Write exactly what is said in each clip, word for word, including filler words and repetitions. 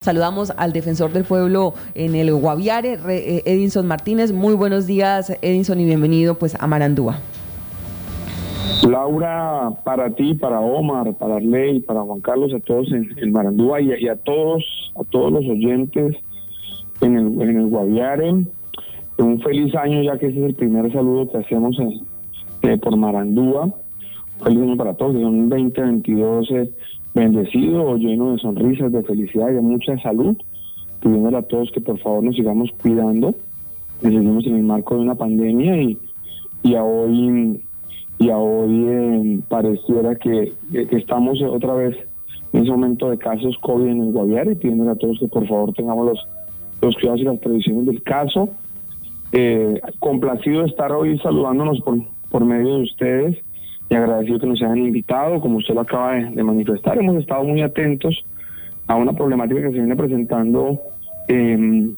Saludamos al defensor del pueblo en el Guaviare, Edinson Martínez. Muy buenos días, Edinson, y bienvenido pues a Marandúa. Laura, para ti, para Omar, para Arley, para Juan Carlos, a todos en, en Marandúa y, y a todos, a todos los oyentes en el, en el Guaviare. Un feliz año, ya que ese es el primer saludo que hacemos en, eh, por Marandúa. Feliz año para todos, es un veinte veintidós eh, bendecido, lleno de sonrisas, de felicidad y de mucha salud. Pidiéndole a todos que por favor nos sigamos cuidando. Seguimos en el marco de una pandemia y, y a hoy, y a hoy eh, pareciera que, que estamos otra vez en ese momento de casos COVID en el Guaviare, y pidiéndole a todos que por favor tengamos los, los cuidados y las previsiones del caso. Eh, complacido de estar hoy saludándonos por, por medio de ustedes y agradecido que nos hayan invitado. Como usted lo acaba de, de manifestar, hemos estado muy atentos a una problemática que se viene presentando eh,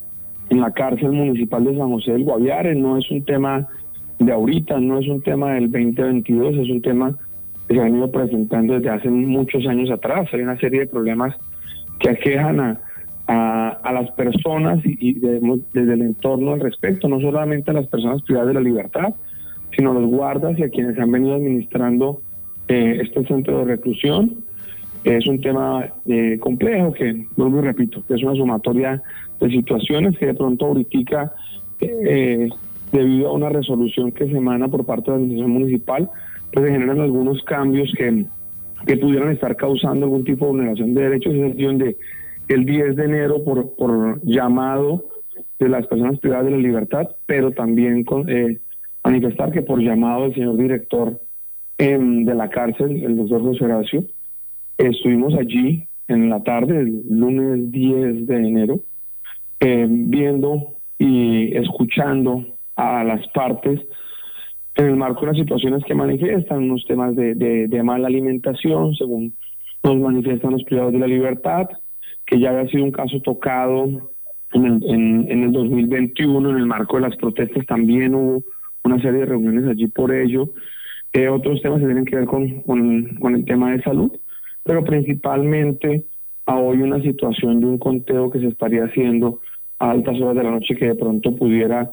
en la cárcel municipal de San José del Guaviare. No es un tema de ahorita, no es un tema del veinte veintidós, es un tema que se ha venido presentando desde hace muchos años atrás. Hay una serie de problemas que aquejan a A, a las personas y, y de, desde el entorno al respecto, no solamente a las personas privadas de la libertad, sino a los guardas y a quienes han venido administrando eh, este centro de reclusión. Es un tema eh, complejo que, vuelvo y repito, que es una sumatoria de situaciones que de pronto ahorita, eh, debido a una resolución que se emana por parte de la administración municipal, pues se generan algunos cambios que, que pudieran estar causando algún tipo de vulneración de derechos, en el sentido de el diez de enero por, por llamado de las personas privadas de la libertad, pero también con, eh, manifestar que por llamado del señor director eh, de la cárcel, el doctor José Horacio, estuvimos allí en la tarde, el lunes diez de enero, eh, viendo y escuchando a las partes en el marco de las situaciones que manifiestan, unos temas de, de, de mala alimentación, según nos manifiestan los privados de la libertad, que ya había sido un caso tocado en el, en, en el dos mil veintiuno, en el marco de las protestas también hubo una serie de reuniones allí por ello. Eh, otros temas que tienen que ver con, con, con el tema de salud, pero principalmente a hoy una situación de un conteo que se estaría haciendo a altas horas de la noche que de pronto pudiera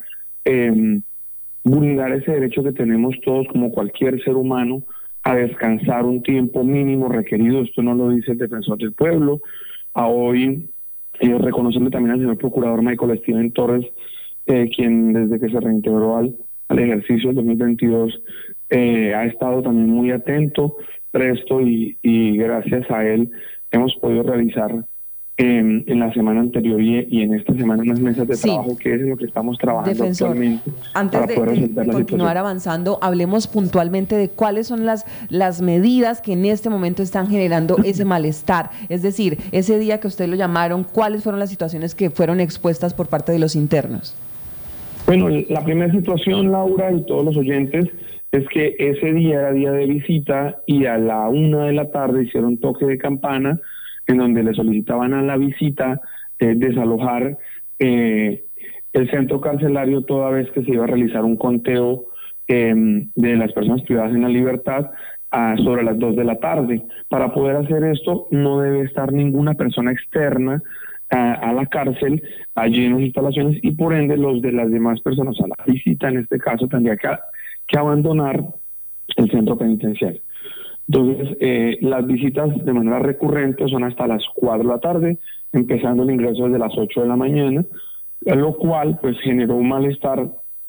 eh, vulnerar ese derecho que tenemos todos como cualquier ser humano a descansar un tiempo mínimo requerido. Esto no lo dice el defensor del pueblo. A hoy, eh, reconocerle también al señor procurador Michael Steven Torres, eh, quien desde que se reintegró al, al ejercicio del dos mil veintidós eh, ha estado también muy atento, presto, y, y gracias a él hemos podido realizar eh, en la semana anterior y, y en esta semana unas mesas de sí. trabajo, que es en lo que estamos trabajando Defensor, actualmente. Antes para de, poder de, de continuar situación. avanzando, hablemos puntualmente de cuáles son las, las medidas que en este momento están generando ese malestar. Es decir, ese día que usted lo llamaron, ¿cuáles fueron las situaciones que fueron expuestas por parte de los internos? Bueno, la primera situación, Laura, y todos los oyentes, es que ese día era día de visita y a la una de la tarde hicieron toque de campana en donde le solicitaban a la visita eh, desalojar eh, el centro carcelario, toda vez que se iba a realizar un conteo eh, de las personas privadas en la libertad a, sobre las dos de la tarde. Para poder hacer esto no debe estar ninguna persona externa a, a la cárcel, allí en las instalaciones, y por ende los de las demás personas a la visita, en este caso, tendría que, que abandonar el centro penitenciario. Entonces, eh, las visitas de manera recurrente son hasta las cuatro de la tarde, empezando el ingreso desde las ocho de la mañana, lo cual pues generó un malestar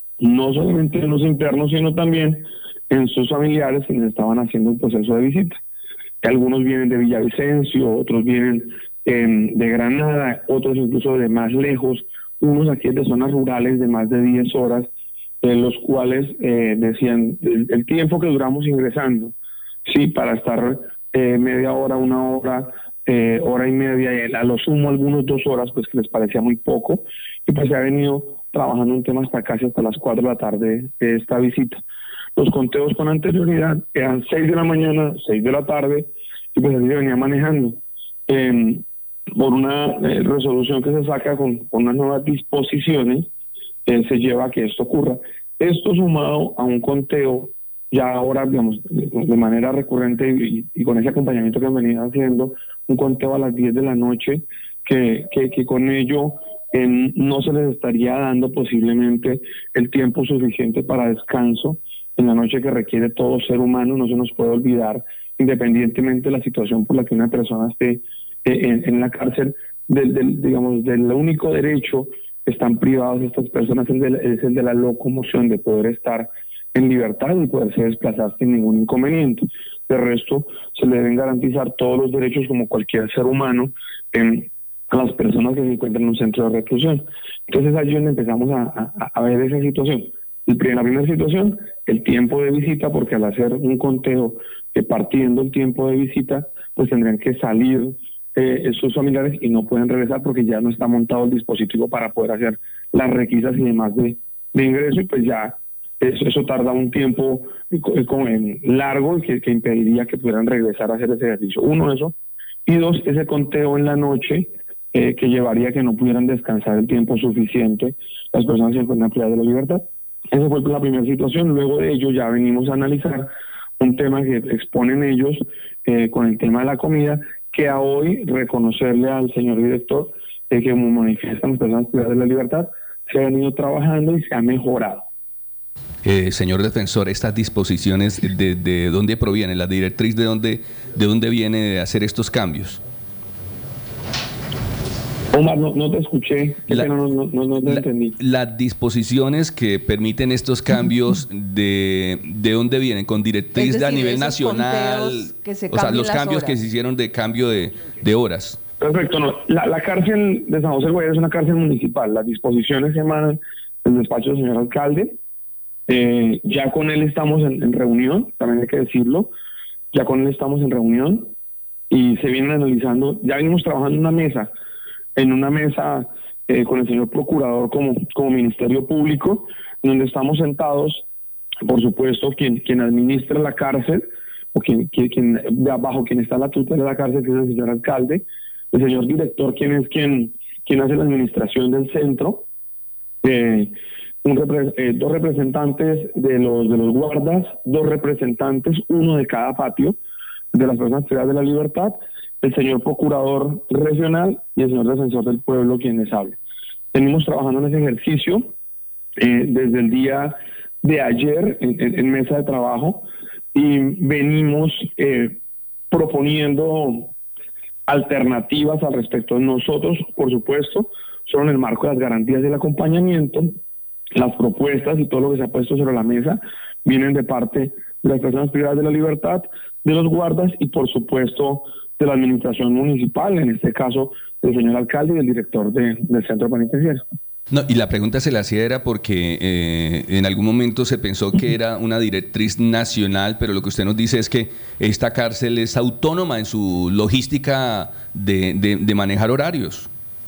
no solamente en los internos, sino también en sus familiares quienes estaban haciendo un proceso de visita. Algunos vienen de Villavicencio, otros vienen eh, de Granada, otros incluso de más lejos, unos aquí de zonas rurales de más de diez horas, en los cuales eh, decían el, el tiempo que duramos ingresando, sí, para estar eh, media hora, una hora, eh, hora y media, y a lo sumo algunos dos horas, pues que les parecía muy poco, y pues se ha venido trabajando un tema hasta casi hasta las cuatro de la tarde de esta visita. Los conteos con anterioridad eran seis de la mañana, seis de la tarde, y pues así se venía manejando. Eh, por una eh, resolución que se saca con, con unas nuevas disposiciones, eh, se lleva a que esto ocurra. Esto sumado a un conteo ya ahora, digamos, de, de manera recurrente y, y con ese acompañamiento que han venido haciendo, un conteo a las diez de la noche, que, que, que con ello eh, no se les estaría dando posiblemente el tiempo suficiente para descanso en la noche que requiere todo ser humano. No se nos puede olvidar, independientemente de la situación por la que una persona esté eh, en, en la cárcel, del, del, digamos, del único derecho que están privados estas personas es el, de, es el de la locomoción, de poder estar en libertad y poderse desplazar sin ningún inconveniente. De resto, se le deben garantizar todos los derechos como cualquier ser humano eh, a las personas que se encuentran en un centro de reclusión. Entonces allí donde empezamos a, a, a ver esa situación. En la primera situación, el tiempo de visita, porque al hacer un conteo que partiendo el tiempo de visita, pues tendrían que salir eh, sus familiares y no pueden regresar porque ya no está montado el dispositivo para poder hacer las requisas y demás de, de ingreso, y pues ya eso, eso tarda un tiempo largo que, que impediría que pudieran regresar a hacer ese ejercicio. Uno, eso. Y dos, ese conteo en la noche eh, que llevaría a que no pudieran descansar el tiempo suficiente las personas que se encuentran privadas de la libertad. Esa fue la primera situación. Luego de ello ya venimos a analizar un tema que exponen ellos eh, con el tema de la comida, que a hoy reconocerle al señor director eh, que como manifiestan las personas privadas de la libertad, se ha venido trabajando y se ha mejorado. Eh, señor defensor, estas disposiciones, ¿de, de dónde provienen? ¿La directriz de dónde, de dónde viene de hacer estos cambios? Omar, no, no te escuché, la, no, no, no, no te la, entendí. Las disposiciones que permiten estos cambios, ¿de, de dónde vienen? ¿Con directriz de a nivel nacional? Que se o sea, los cambios horas. que se hicieron de cambio de, de horas. Perfecto, no. La, la cárcel de San José del Guaviare es una cárcel municipal. Las disposiciones se emanan del despacho del señor alcalde. Eh, ya con él estamos en, en reunión, también hay que decirlo. Ya con él estamos en reunión y se vienen analizando. Ya venimos trabajando en una mesa. en una mesa eh, con el señor procurador como, como Ministerio Público, donde estamos sentados, por supuesto, quien, quien administra la cárcel, o quien, quien, quien bajo quien está la tutela de la cárcel, que es el señor alcalde, el señor director, quien es quien, quien hace la administración del centro, eh, un repre- eh, dos representantes de los, de los guardas, dos representantes, uno de cada patio, de las personas privadas de la libertad, el señor procurador regional y el señor defensor del pueblo, quienes hablan. Venimos trabajando en ese ejercicio eh, desde el día de ayer en, en, en mesa de trabajo, y venimos eh, proponiendo alternativas al respecto. Nosotros, por supuesto, solo en el marco de las garantías del acompañamiento, las propuestas y todo lo que se ha puesto sobre la mesa vienen de parte de las personas privadas de la libertad, de los guardas y, por supuesto, de la administración municipal, en este caso del señor alcalde y el director de, del centro penitenciario. No, y la pregunta se la hacía era porque eh, en algún momento se pensó que era una directriz nacional, pero lo que usted nos dice es que esta cárcel es autónoma en su logística de, de, de manejar horarios.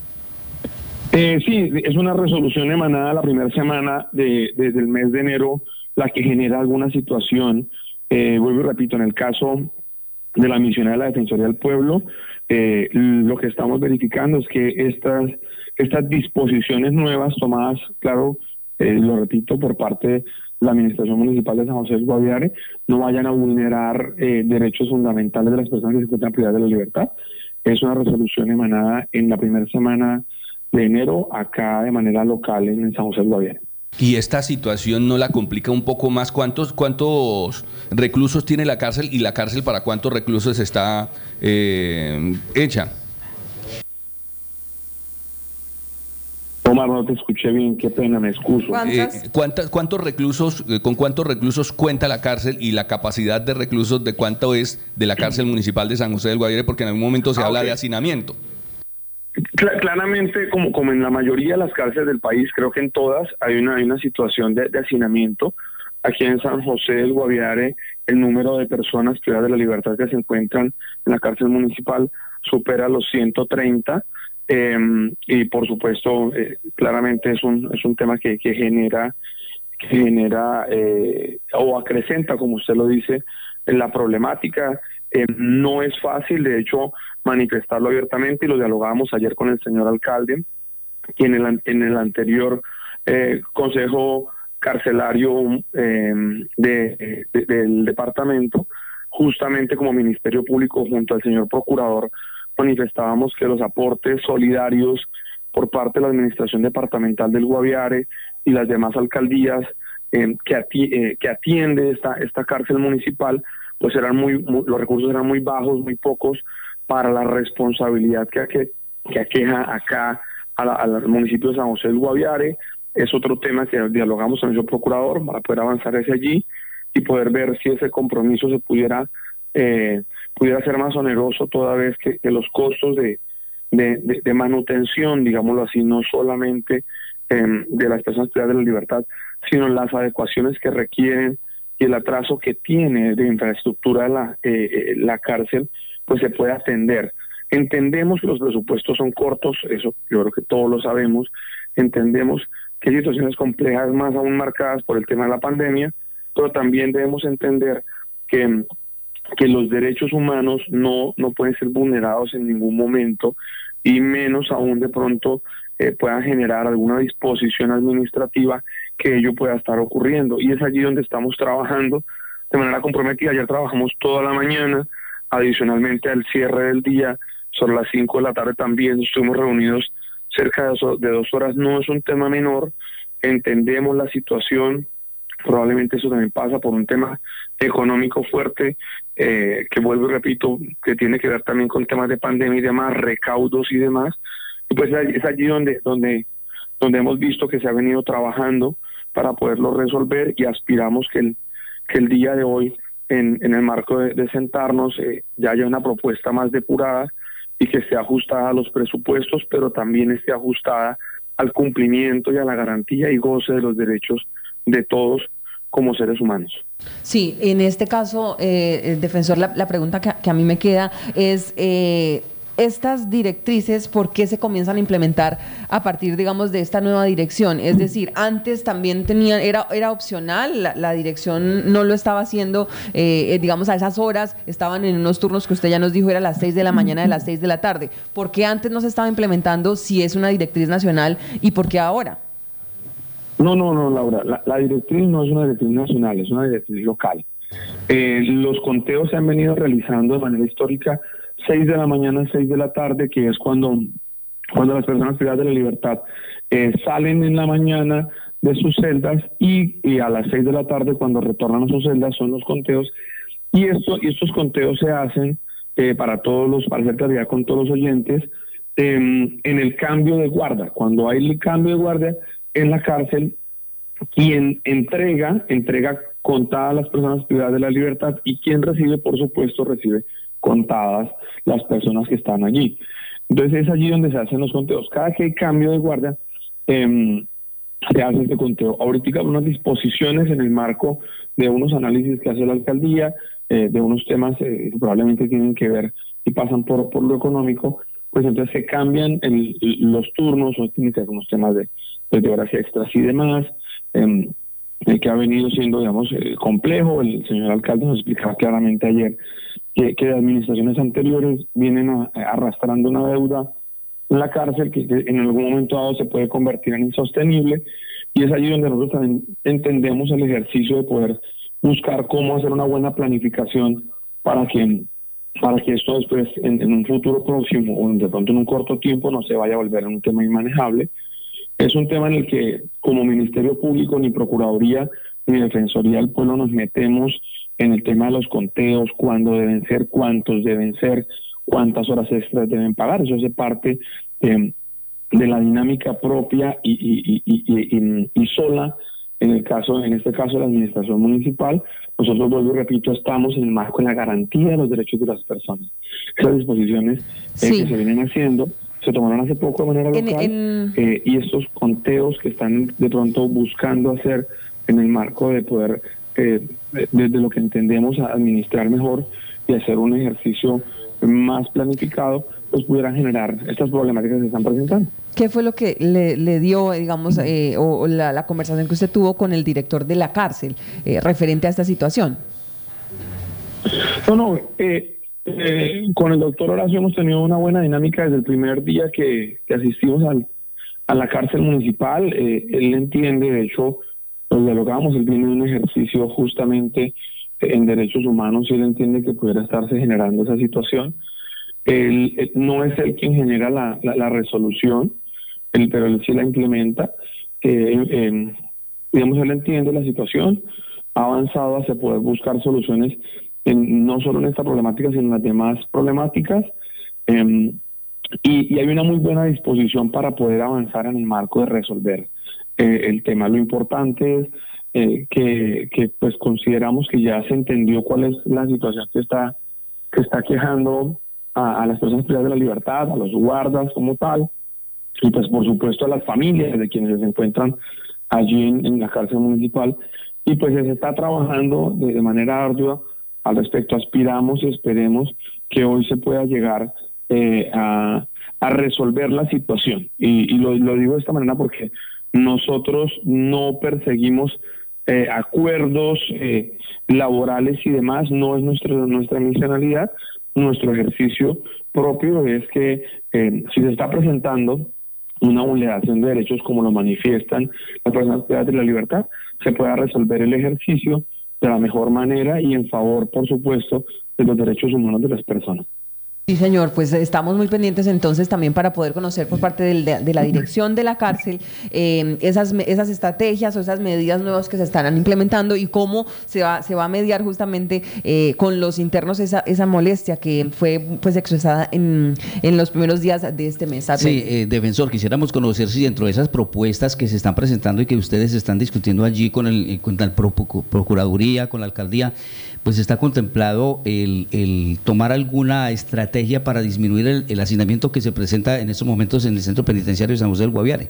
Eh, sí, es una resolución emanada la primera semana de, de, del mes de enero la que genera alguna situación. Eh, vuelvo y repito, en el caso de la misionera de la Defensoría del Pueblo, eh, lo que estamos verificando es que estas estas disposiciones nuevas tomadas, claro, eh, lo repito, por parte de la Administración Municipal de San José del Guaviare, no vayan a vulnerar eh, derechos fundamentales de las personas que se encuentran privadas de la libertad. Es una resolución emanada en la primera semana de enero, acá de manera local en San José del Guaviare. ¿Y esta situación no la complica un poco más? ¿Cuántos cuántos reclusos tiene la cárcel y la cárcel para cuántos reclusos está eh, hecha? Omar, no te escuché bien, qué pena, me excuso. Eh, ¿cuántas, ¿Cuántos reclusos, eh, con cuántos reclusos cuenta la cárcel y la capacidad de reclusos de cuánto es de la cárcel municipal de San José del Guaviare? Porque en algún momento se ah, habla okay. de hacinamiento. Cl- claramente, como, como en la mayoría de las cárceles del país, creo que en todas hay una, hay una situación de, de hacinamiento. Aquí en San José del Guaviare, el número de personas privadas de la libertad que se encuentran en la cárcel municipal supera los ciento treinta. Eh, y por supuesto, eh, claramente es un es un tema que, que genera que genera eh, o acrecenta, como usted lo dice, en la problemática. Eh, no es fácil, de hecho, manifestarlo abiertamente, y lo dialogábamos ayer con el señor alcalde, quien en el, en el anterior eh, consejo carcelario eh, de, de, del departamento, justamente como Ministerio Público junto al señor procurador, manifestábamos que los aportes solidarios por parte de la administración departamental del Guaviare y las demás alcaldías eh, que, ati eh, que atiende esta, esta cárcel municipal, pues eran muy, muy, los recursos eran muy bajos, muy pocos para la responsabilidad que, que, que aqueja acá a la, al municipio de San José del Guaviare. Es otro tema que dialogamos con el procurador para poder avanzar hacia allí y poder ver si ese compromiso se pudiera eh, pudiera ser más oneroso, toda vez que, que los costos de, de, de, de manutención, digámoslo así, no solamente eh, de las personas privadas de la libertad, sino las adecuaciones que requieren y el atraso que tiene de infraestructura la, eh, la cárcel, pues se puede atender. Entendemos que los presupuestos son cortos, eso yo creo que todos lo sabemos. Entendemos que hay situaciones complejas más aún marcadas por el tema de la pandemia, pero también debemos entender que, que los derechos humanos no, no pueden ser vulnerados en ningún momento, y menos aún de pronto eh, puedan generar alguna disposición administrativa que ello pueda estar ocurriendo. Y es allí donde estamos trabajando de manera comprometida. Ayer trabajamos toda la mañana, adicionalmente al cierre del día, sobre las cinco de la tarde también estuvimos reunidos cerca de, de dos horas. No es un tema menor, entendemos la situación, probablemente eso también pasa por un tema económico fuerte, eh, que vuelvo y repito, que tiene que ver también con temas de pandemia y demás, recaudos y demás. Y pues es allí donde, donde, donde hemos visto que se ha venido trabajando para poderlo resolver, y aspiramos que el, que el día de hoy, en, en el marco de, de sentarnos, eh, ya haya una propuesta más depurada y que esté ajustada a los presupuestos, pero también esté ajustada al cumplimiento y a la garantía y goce de los derechos de todos como seres humanos. Sí, en este caso, eh, defensor, la, la pregunta que, que a mí me queda es, eh, estas directrices, ¿por qué se comienzan a implementar a partir, digamos, de esta nueva dirección? Es decir, antes también tenían, era, era opcional, la, la dirección no lo estaba haciendo, eh, digamos, a esas horas, estaban en unos turnos que usted ya nos dijo, era a las seis de la mañana, de las seis de la tarde. ¿Por qué antes no se estaba implementando si es una directriz nacional y por qué ahora? No, no, no, Laura, la, la directriz no es una directriz nacional, es una directriz local. Eh, los conteos se han venido realizando de manera histórica seis de la mañana, seis de la tarde, que es cuando, cuando las personas privadas de la libertad eh, salen en la mañana de sus celdas, y, y a las seis de la tarde, cuando retornan a sus celdas, son los conteos. Y, esto, y estos conteos se hacen eh, para todos los, para hacer claridad con todos los oyentes, eh, en el cambio de guardia. Cuando hay el cambio de guardia en la cárcel, quien entrega, entrega contadas las personas privadas de la libertad, y quien recibe, por supuesto, recibe contadas las personas que están allí. Entonces es allí donde se hacen los conteos. Cada que hay cambio de guardia, eh, se hace este conteo. Ahorita hay unas disposiciones en el marco de unos análisis que hace la alcaldía, eh, de unos temas eh, que probablemente tienen que ver y pasan por, por lo económico, pues entonces se cambian el, los turnos, o tienen que ver con los temas de, de horas extras y demás, eh, eh, que ha venido siendo, digamos, eh, complejo. El señor alcalde nos explicaba claramente ayer que, que administraciones anteriores vienen a, a arrastrando una deuda en la cárcel que, que en algún momento dado se puede convertir en insostenible, y es allí donde nosotros también entendemos el ejercicio de poder buscar cómo hacer una buena planificación para que para que esto después en, en un futuro próximo, o de pronto en un corto tiempo, no se vaya a volver un tema inmanejable. Es un tema en el que como Ministerio Público, ni Procuraduría, ni Defensoría del Pueblo nos metemos en el tema de los conteos, cuándo deben ser, cuántos deben ser, cuántas horas extras deben pagar. Eso hace parte eh, de la dinámica propia y, y, y, y, y, y sola, en el caso, en este caso, de la administración municipal. Nosotros, vuelvo y repito, estamos en el marco de la garantía de los derechos de las personas. Esas disposiciones eh, sí. que se vienen haciendo se tomaron hace poco de manera local, en, en... Eh, y estos conteos que están de pronto buscando hacer en el marco de poder, eh, desde lo que entendemos, administrar mejor y hacer un ejercicio más planificado, pues pudieran generar estas problemáticas que se están presentando. ¿Qué fue lo que le, le dio, digamos, eh, o, o la, la conversación que usted tuvo con el director de la cárcel eh, referente a esta situación? No, no, eh, eh, con el doctor Horacio hemos tenido una buena dinámica desde el primer día que, que asistimos al, a la cárcel municipal. Eh, él entiende, de hecho, lo dialogamos, él viene de un ejercicio justamente en derechos humanos, y él entiende que pudiera estarse generando esa situación. Él, él no es él quien genera la, la, la resolución, él, pero él sí la implementa. Eh, eh, digamos, él entiende la situación, ha avanzado hacia poder buscar soluciones en, no solo en esta problemática, sino en las demás problemáticas. Eh, y, y hay una muy buena disposición para poder avanzar en el marco de resolver eh, el tema. Lo importante es eh, que, que pues consideramos que ya se entendió cuál es la situación que está, que está quejando a, a las personas privadas de la libertad, a los guardas como tal, y pues por supuesto a las familias de quienes se encuentran allí en, en la cárcel municipal, y pues se está trabajando de, de manera ardua al respecto. Aspiramos y esperemos que hoy se pueda llegar eh, a, a resolver la situación, y, y lo, lo digo de esta manera porque nosotros no perseguimos eh, acuerdos eh, laborales y demás, no es nuestra, nuestra misionalidad. Nuestro ejercicio propio es que eh, si se está presentando una vulneración de derechos como lo manifiestan las personas privadas de la libertad, se pueda resolver el ejercicio de la mejor manera y en favor, por supuesto, de los derechos humanos de las personas. Sí, señor, pues estamos muy pendientes entonces también para poder conocer por parte del, de, de la dirección de la cárcel eh, esas, esas estrategias o esas medidas nuevas que se están implementando y cómo se va, se va a mediar justamente eh, con los internos esa, esa molestia que fue pues expresada en, en los primeros días de este mes. Sí, eh, defensor, quisiéramos conocer si dentro de esas propuestas que se están presentando y que ustedes están discutiendo allí con el con la Procuraduría, con la Alcaldía, pues está contemplado el, el tomar alguna estrategia para disminuir el, el hacinamiento que se presenta en estos momentos en el Centro Penitenciario de San José del Guaviare.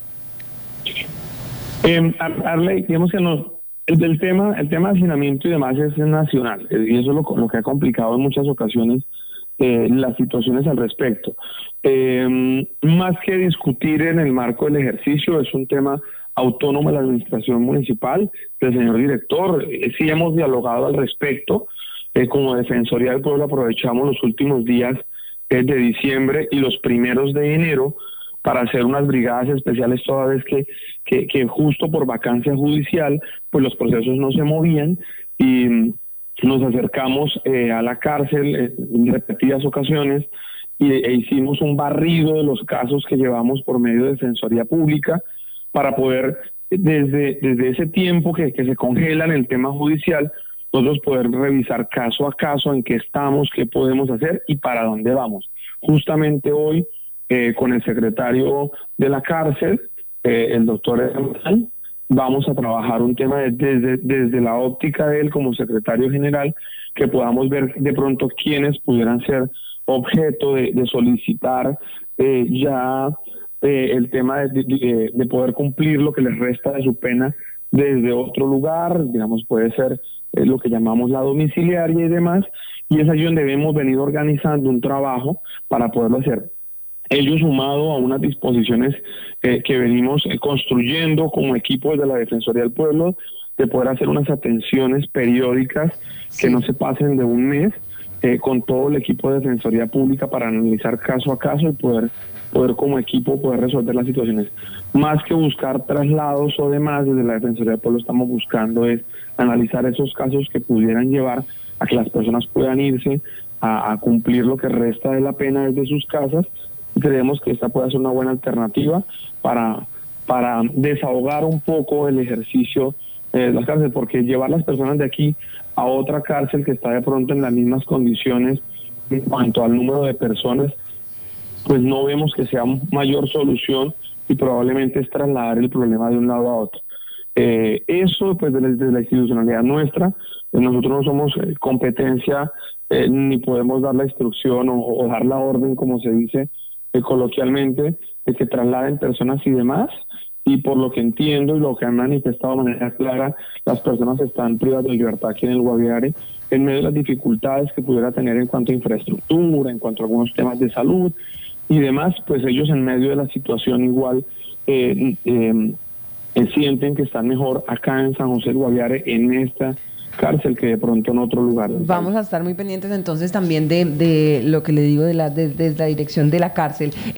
Eh, Arley, digamos que no, el, el tema el tema de hacinamiento y demás es nacional, y eso es lo, lo que ha complicado en muchas ocasiones eh, las situaciones al respecto. Eh, más que discutir en el marco del ejercicio, es un tema autónomo de la administración municipal, del señor director. Eh, sí hemos dialogado al respecto. Eh, como Defensoría del Pueblo aprovechamos los últimos días eh, de diciembre y los primeros de enero para hacer unas brigadas especiales, toda vez que, que, que justo por vacancia judicial, pues los procesos no se movían, y mm, nos acercamos eh, a la cárcel eh, en repetidas ocasiones y, e hicimos un barrido de los casos que llevamos por medio de Defensoría Pública, para poder, desde, desde ese tiempo que, que se congela en el tema judicial, nosotros poder revisar caso a caso en qué estamos, qué podemos hacer y para dónde vamos. Justamente hoy, eh, con el secretario de la cárcel, eh, el doctor Hermann, vamos a trabajar un tema de, desde, desde la óptica de él como secretario general, que podamos ver de pronto quiénes pudieran ser objeto de, de solicitar eh, ya... Eh, el tema de, de, de poder cumplir lo que les resta de su pena desde otro lugar, digamos, puede ser eh, lo que llamamos la domiciliaria y demás, y es allí donde hemos venido organizando un trabajo para poderlo hacer. Ello sumado a unas disposiciones eh, que venimos eh, construyendo como equipo de la Defensoría del Pueblo, de poder hacer unas atenciones periódicas que no se pasen de un mes, eh, con todo el equipo de Defensoría Pública para analizar caso a caso y poder poder como equipo poder resolver las situaciones. Más que buscar traslados o demás, desde la Defensoría del Pueblo estamos buscando es analizar esos casos que pudieran llevar a que las personas puedan irse a, a cumplir lo que resta de la pena desde sus casas, y creemos que esta puede ser una buena alternativa para, para desahogar un poco el ejercicio eh, de las cárceles, porque llevar las personas de aquí a otra cárcel que está de pronto en las mismas condiciones en cuanto al número de personas, pues no vemos que sea mayor solución, y probablemente es trasladar el problema de un lado a otro. Eh, eso, pues desde la institucionalidad nuestra, eh, nosotros no somos eh, competencia, eh, ni podemos dar la instrucción o, o dar la orden, como se dice eh, coloquialmente, de que trasladen personas y demás, y por lo que entiendo y lo que han manifestado de manera clara, las personas están privadas de libertad aquí en el Guaviare, en medio de las dificultades que pudiera tener en cuanto a infraestructura, en cuanto a algunos temas de salud y demás, pues ellos en medio de la situación igual eh, eh, eh, sienten que están mejor acá en San José del Guaviare, en esta cárcel, que de pronto en otro lugar. Vamos a estar muy pendientes entonces también de, de lo que le digo de la, de, de la dirección de la cárcel.